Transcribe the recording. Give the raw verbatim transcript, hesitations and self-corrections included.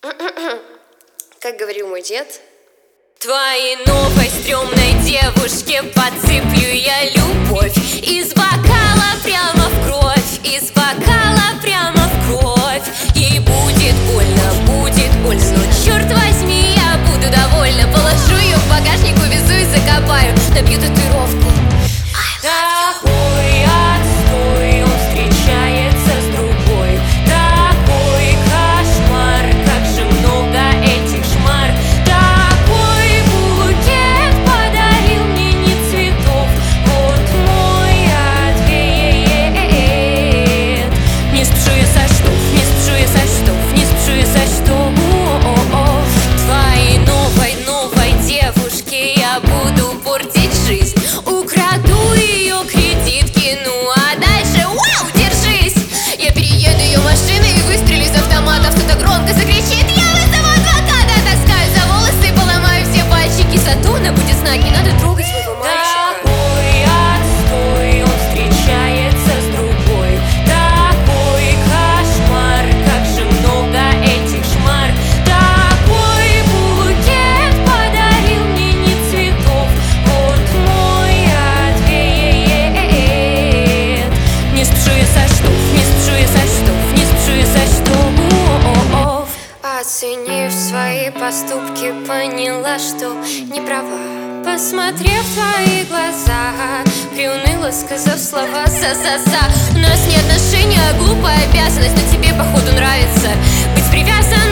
Как говорил мой дед: твоей новой стрёмной девушке подсыплю я любовь из бокала прямо в кровь, из бокала прямо в кровь. Ей будет больно, будет больно, но черт возьми, я буду довольна. Положу ее в багажник, увезу и закопаю, набью татуировку. Такой отстой, он встречается с другой. Такой кошмар, как же много этих шмар. Такой букет подарил мне не цветов. Вот мой ответ. Не спешу я со штов, не спешу я со штов, не спешу я со штов. Твоей новой, новой девушке я буду портить жизнь. Украду ее кредитки, ну а дальше, вау, держись! Я перееду ее машиной и выстрелю из автомата. Кто-то громко закричит: я вызову адвоката! Таскаю за волосы и поломаю все пальчики. Зато она будет знать, не надо трогать своего мальчика. Такой отстой, он встречается с другой. Такой кошмар, как же много этих шмар. Такой букет подарил мне не цветов. Вот мой ответ. Не спешу я со штов, не спешу я со штов, не спешу я со штов. Оценив свои поступки, поняла, что не права. Посмотрев в твои глаза, приуныла, сказав слова «за-за-за». У нас не отношения, а глупая обязанность, но тебе походу нравится быть привязанной.